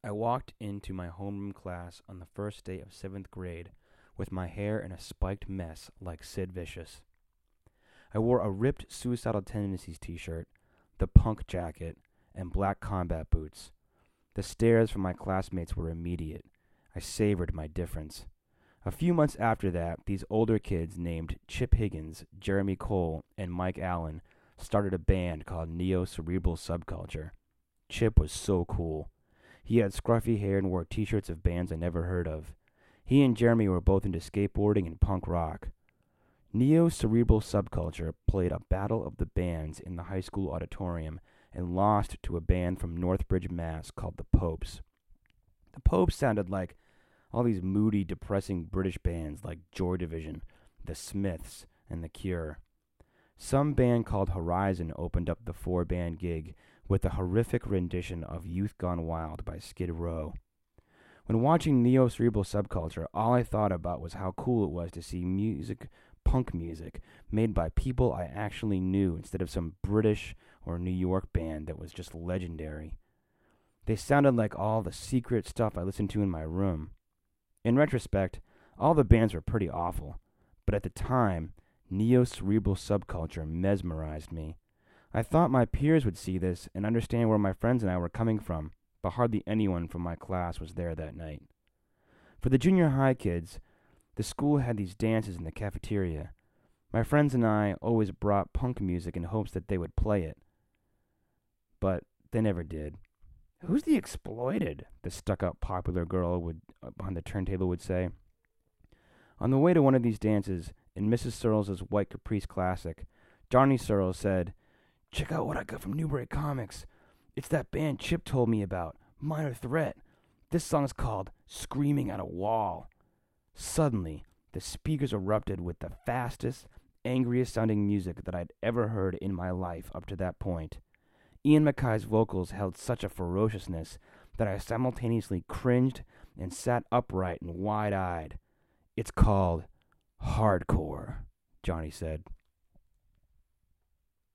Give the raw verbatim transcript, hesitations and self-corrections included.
I walked into my homeroom class on the first day of seventh grade with my hair in a spiked mess like Sid Vicious. I wore a ripped Suicidal Tendencies t-shirt, the punk jacket, and black combat boots. The stares from my classmates were immediate. I savored my difference. A few months after that, these older kids named Chip Higgins, Jeremy Cole, and Mike Allen started a band called Neo-Cerebral Subculture. Chip was so cool. He had scruffy hair and wore t-shirts of bands I never heard of. He and Jeremy were both into skateboarding and punk rock. Neo-Cerebral Subculture played a battle of the bands in the high school auditorium and lost to a band from Northbridge, Mass called the Popes. The Popes sounded like all these moody, depressing British bands like Joy Division, The Smiths, and The Cure. Some band called Horizon opened up the four-band gig with a horrific rendition of Youth Gone Wild by Skid Row. When watching Neo-Cerebral Subculture, all I thought about was how cool it was to see music, punk music, made by people I actually knew instead of some British or New York band that was just legendary. They sounded like all the secret stuff I listened to in my room. In retrospect, all the bands were pretty awful, but at the time, Neo-Cerebral Subculture mesmerized me. I thought my peers would see this and understand where my friends and I were coming from, but hardly anyone from my class was there that night. For the junior high kids, the school had these dances in the cafeteria. My friends and I always brought punk music in hopes that they would play it, but they never did. "Who's the Exploited?" the stuck-up popular girl would on the turntable would say. On the way to one of these dances, in Missus Searles' White Caprice Classic, Johnny Searles said, "Check out what I got from Newbury Comics. It's that band Chip told me about, Minor Threat. This song's called Screaming at a Wall." Suddenly, the speakers erupted with the fastest, angriest-sounding music that I'd ever heard in my life up to that point. Ian MacKay's vocals held such a ferociousness that I simultaneously cringed and sat upright and wide-eyed. "It's called hardcore," Johnny said.